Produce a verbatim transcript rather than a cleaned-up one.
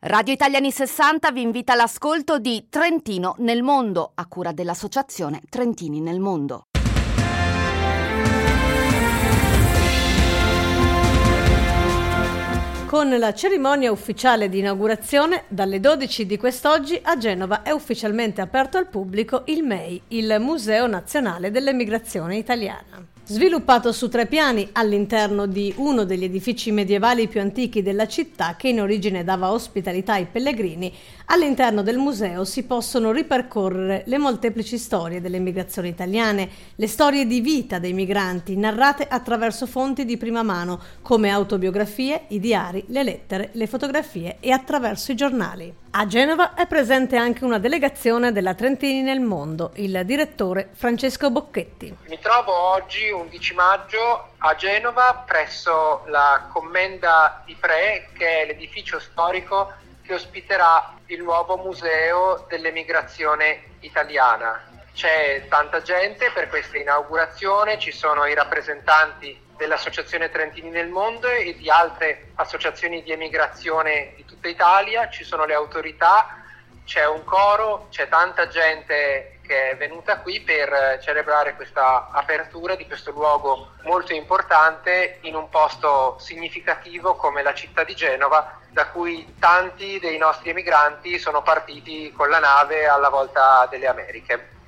Radio Italiani sessanta vi invita all'ascolto di Trentino nel mondo, a cura dell'associazione Trentini nel mondo. Con la cerimonia ufficiale di inaugurazione, dalle dodici di quest'oggi a Genova è ufficialmente aperto al pubblico il M E I, il Museo Nazionale dell'Emigrazione Italiana. Sviluppato su tre piani all'interno di uno degli edifici medievali più antichi della città, che in origine dava ospitalità ai pellegrini, all'interno del museo si possono ripercorrere le molteplici storie delle migrazioni italiane, le storie di vita dei migranti narrate attraverso fonti di prima mano come autobiografie, i diari, le lettere, le fotografie e attraverso i giornali. A Genova è presente anche una delegazione della Trentini nel mondo, il direttore Francesco Bocchetti. Mi trovo oggi, undici maggio, a Genova presso la Commenda di Pre, che è l'edificio storico che ospiterà il nuovo museo dell'emigrazione italiana. C'è tanta gente per questa inaugurazione, ci sono i rappresentanti dell'Associazione Trentini nel mondo e di altre associazioni di emigrazione di tutta Italia, ci sono le autorità, c'è un coro, c'è tanta gente che è venuta qui per celebrare questa apertura di questo luogo molto importante in un posto significativo come la città di Genova, da cui tanti dei nostri emigranti sono partiti con la nave alla volta delle Americhe.